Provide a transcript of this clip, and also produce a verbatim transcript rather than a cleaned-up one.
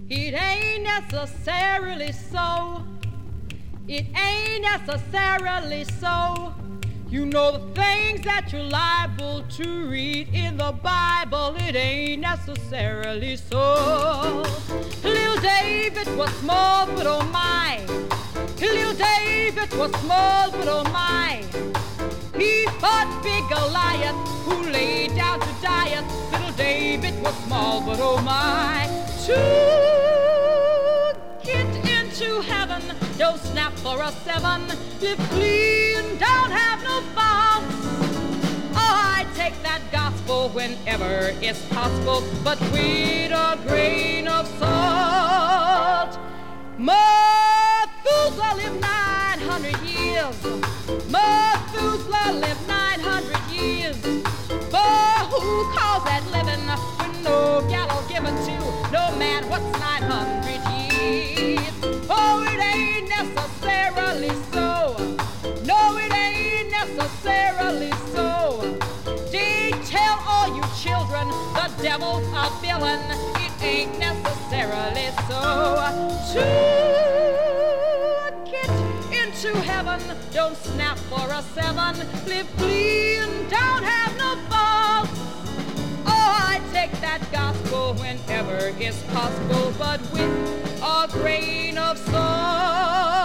It ain't necessarily so. It ain't necessarily so. You know the things that you're liable to read in the Bible, it ain't necessarily so. Little David was small, but oh my. Little David was small, but oh my. He fought big Goliath, who laid down to die. Little David was small, but oh my. To get into heaven, don't snap for a seven. Live clean, don't have no faults. Oh, I take that gospel whenever it's possible, but with a grain of salt. Methuselah lived nine hundred years. Methuselah lived nine hundred years. But who calls that living when no gallows given to no man? What's nine hundred years? Oh, it ain't necessarily so. No, it ain't necessarily so. They tell all you children the devil's a villain. It ain't necessarily so. To get into heaven, don't snap for a seven. Live clean, don't have no faults. Oh, I take that gospel whenever it's possible, but with a grain of salt.